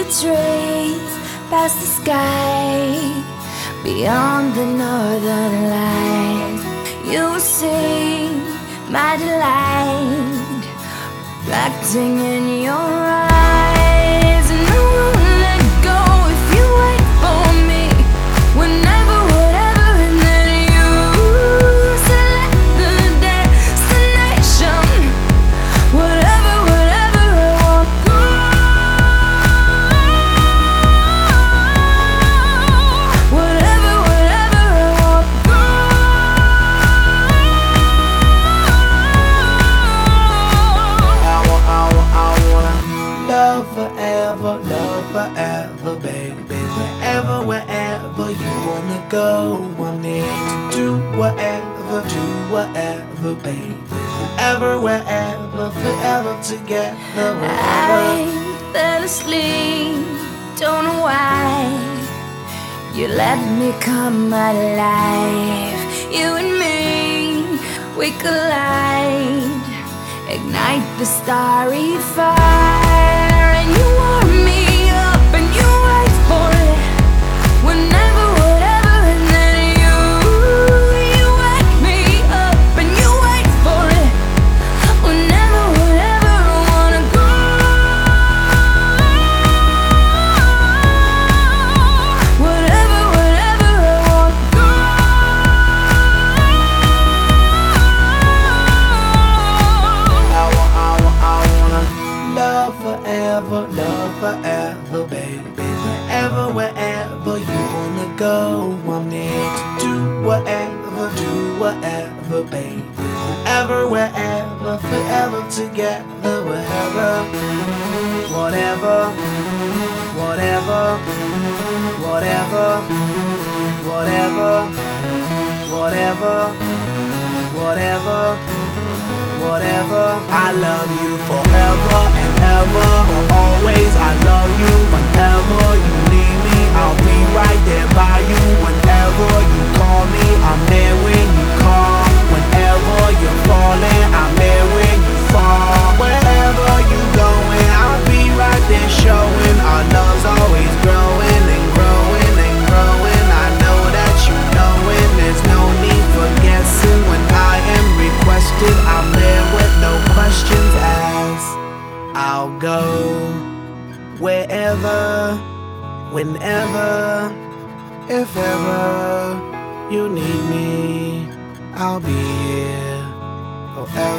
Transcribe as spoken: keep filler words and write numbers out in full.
trees, past the sky, beyond the northern lights. You will see my delight reflecting in your eyes. And I won't let go if you wait for me. Whenever, whatever, and then you select the destination. Whatever, whatever, I won't go. Whatever, whatever, I won't go. I want, I want, I wanna love forever, love forever, baby. Wherever, wherever you wanna go, I'm there to do whatever, do whatever, baby. Wherever, wherever, forever together, wherever. I fell asleep, don't know why. You let me come alive. You and me, we collide, ignite the starry fire. And you warm me up and you wait for it. Whenever, whatever, and then you You wake me up and you wait for it. Whenever, whatever, I wanna go. Whatever, whatever, I wanna go. I want, I want, I wanna love forever, love forever, baby. Wherever, wherever you wanna go, I'm there to do whatever, do whatever, baby. Wherever, wherever, forever together, wherever. Whatever, whatever, whatever, whatever, whatever, whatever, whatever. I love you forever and ever, always. I love you whenever you need me. I'll be right there by you whenever you call me. I'm there when you call. Whenever you're falling, I'm there when you fall. Wherever you going, I'll be right there showing. Our love's always growing and growing and growing. I know that you know it. There's no need for guessing. When I am requested, I'm there with no questions asked. I'll go wherever, whenever, if ever you need me, I'll be here forever.